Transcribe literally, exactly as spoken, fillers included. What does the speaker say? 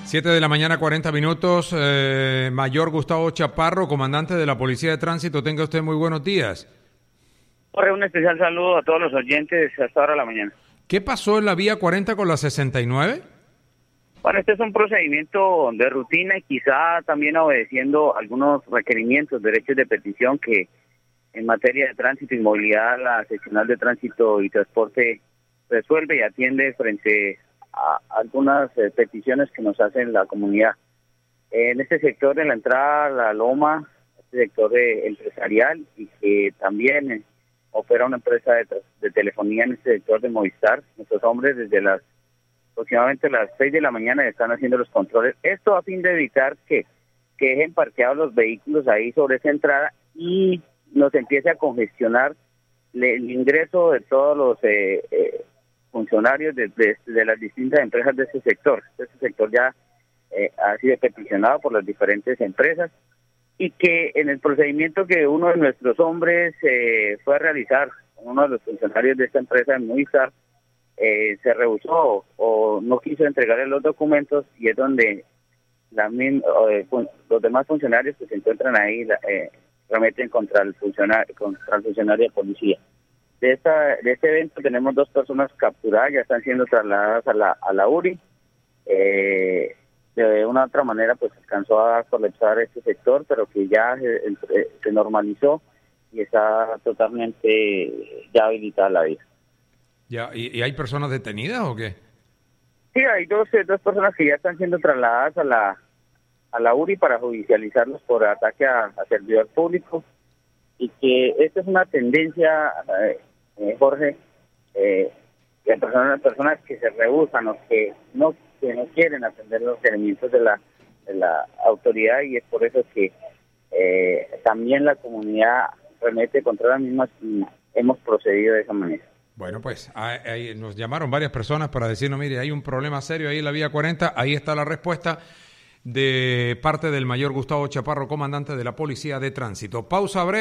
Siete de la mañana, cuarenta minutos. Eh, Mayor Gustavo Chaparro, comandante de la Policía de Tránsito, tenga usted muy buenos días. Corre un especial saludo a todos los oyentes hasta ahora de la mañana. ¿Qué pasó en la vía cuarenta con la sesenta y nueve? Bueno, este es un procedimiento de rutina y quizá también obedeciendo algunos requerimientos, derechos de petición que en materia de tránsito y movilidad la seccional de tránsito y transporte resuelve y atiende frente a algunas eh, peticiones que nos hacen la comunidad. En este sector de la entrada a la Loma, este sector de, empresarial y que también eh, opera una empresa de, de telefonía en este sector de Movistar, nuestros hombres desde las aproximadamente las seis de la mañana están haciendo los controles. Esto a fin de evitar que, que dejen parqueados los vehículos ahí sobre esa entrada y nos empiece a congestionar le, el ingreso de todos los eh, eh, funcionarios de, de, de las distintas empresas de ese sector. Este sector ya eh, ha sido peticionado por las diferentes empresas y que en el procedimiento que uno de nuestros hombres eh, fue a realizar, uno de los funcionarios de esta empresa de Movistar, eh, se rehusó o no quiso entregarle los documentos y es donde la, eh, los demás funcionarios que se encuentran ahí eh, remeten contra el funcionario, contra el funcionario de policía. De esta de este evento tenemos dos personas capturadas, ya están siendo trasladadas a la a la U R I. Eh, de una u otra manera pues alcanzó a colapsar este sector, pero que ya se, se normalizó y está totalmente ya habilitada la vía. Ya, ¿y, y hay personas detenidas o qué? Sí, hay dos dos personas que ya están siendo trasladadas a la a la U R I para judicializarlos por ataque a, a servidor público y que esta es una tendencia, eh, eh, Jorge, eh, de personas, personas que se rehusan o que no que no quieren atender los requerimientos de la de la autoridad y es por eso que eh, también la comunidad remete contra las mismas y hemos procedido de esa manera. Bueno, pues ahí, ahí nos llamaron varias personas para decirnos, mire, hay un problema serio ahí en la vía cuarenta, ahí está la respuesta de parte del Mayor Gustavo Chaparro, comandante de la Policía de Tránsito. Pausa breve.